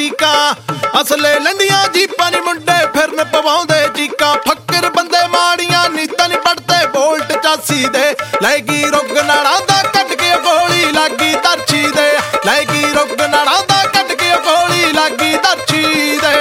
चीकां असले लंडियां जीपां नी मुंडे फिरन पवाउंदे चीकां फक्कर बंदे माड़ियां नीतां नी पढ़दे बोल्ट 84 दे लैगी रुग नाड़ा दा कट के गोली लागी तरछी दे लैगी रुग नाड़ा दा कट के गोली लागी तरछी दे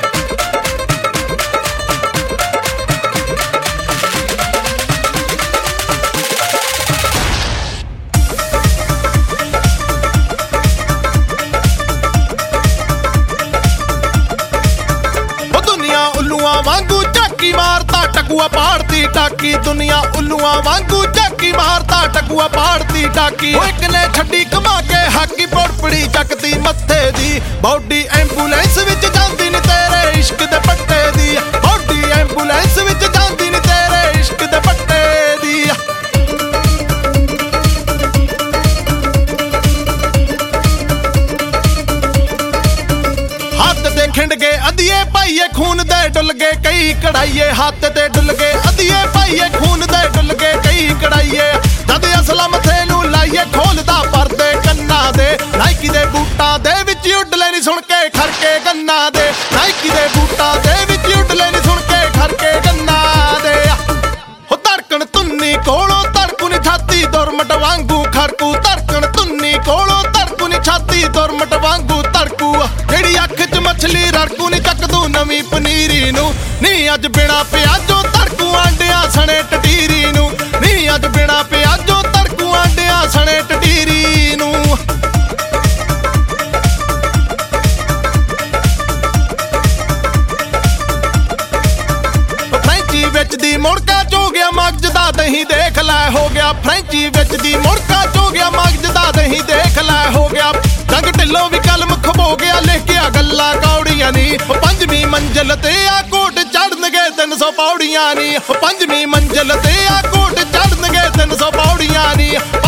उल्लूआं वांगू झाकी मारता टकुआ पाड़ती टाकी दुनिया उल्लूआं वांगू झाकी मारता टकुआ पाड़ती टाकी एक ने छड्डी कमा के हाकी पोड़पड़ी चकती मत्थे दी बॉडी एंबूलेंस विच जांदी नी तेरे इश्क दे पट्टे दी बॉडी एंबूलेंस विच जांदी नी तेरे इश्क दे पट्टे दी हाथ ते खिंड के अदिए पाइए खून दे डुल गए कई कढ़ाइए हाथ ते डुल गए अदिए पाइए खून दे डुल गए कई कढ़ाइए जद असला मथे नू लाइए खोलदा परदे कन्ना दे नाइकी दे बूटा दे विच उड लेनी सुन के खरके गन्ना दे नाइकी दे बूटा दे विच उड लेनी सुन के खरके गन्ना दे हो धड़कन तुन्नी कोलों धड़कू नी छाती दुरमट वांगू खड़कू धड़कन तुन्नी कोलों धड़कू नी छाती दुरमट वांगू धड़कू जेड़ी अख च मछली रड़कू नी चकदू नवी पनीरी नू नी अज बिना प्याजो धड़कू आंडिया सने टटीरी नू नी अज बिना प्याजो धड़कू आंडिया सने टटीरी नू फ्रेंची विच दी मुड़का चो गया मगज दा दही देख लै हो गया फ्रेंची विच दी मुड़का चो गया मगज दा दही देख लै हो गया रंग ढिल्लो भी कलम खबो गया लिख गया गल्ला कौड़ियां नी पंजवीं मंजिल ते आ कोट चढ़नगे 300 पौड़ियां नी पंजवीं मंजिल ते आ कोट चढ़नगे 300 पौड़ियां नी